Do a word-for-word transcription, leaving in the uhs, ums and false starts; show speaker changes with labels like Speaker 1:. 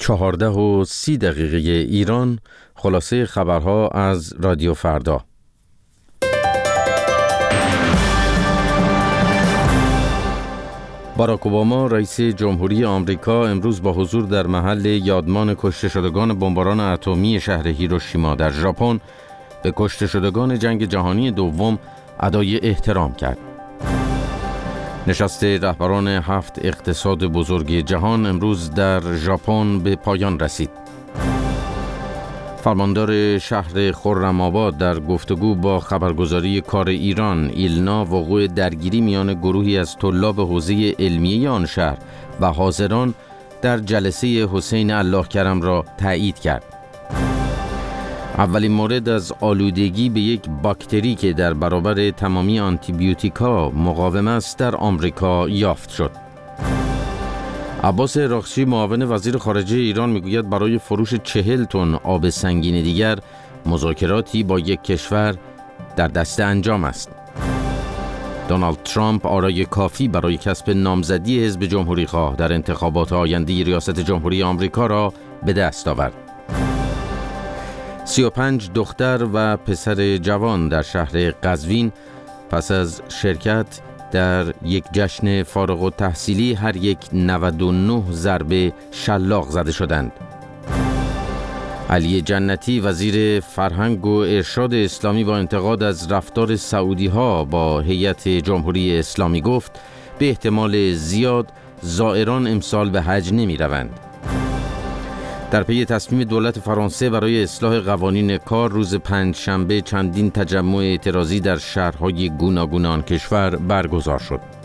Speaker 1: چهارده و سی دقیقه ایران. خلاصه خبرها از رادیو فردا. باراک اوباما رئیس جمهوری آمریکا امروز با حضور در محل یادمان کشته شدگان بمباران اتمی شهر هیروشیما در ژاپن به کشته شدگان جنگ جهانی دوم ادای احترام کرد. نشست رهبران هفت اقتصاد بزرگ جهان امروز در ژاپن به پایان رسید. فرماندار شهر خرم‌آباد در گفتگو با خبرگزاری کار ایران ایلنا وقوع درگیری میان گروهی از طلاب حوزه علمیه آن شهر و حاضران در جلسه حسین الله کرم را تایید کرد. اولین مورد از آلودگی به یک باکتری که در برابر تمامی آنتیبیوتیکا مقاوم است در آمریکا یافت شد. عباس اراغچی معاون وزیر خارجه ایران میگوید برای فروش چهل تن آب سنگین دیگر مذاکراتی با یک کشور در دست انجام است. دونالد ترامپ آرای کافی برای کسب نامزدی حزب جمهوری خواه در انتخابات آینده ریاست جمهوری آمریکا را به دست آورد. سی و پنج دختر و پسر جوان در شهر قزوین پس از شرکت در یک جشن فارغ التحصیلی هر یک نود و نه ضربه شلاق زده شدند. علی جنتی وزیر فرهنگ و ارشاد اسلامی با انتقاد از رفتار سعودی ها با هیئت جمهوری اسلامی گفت به احتمال زیاد زائران امسال به حج نمی روند. در پی تصمیم دولت فرانسه برای اصلاح قوانین کار روز پنجشنبه چندین تجمع اعتراضی در شهرهای گوناگون آن کشور برگزار شد.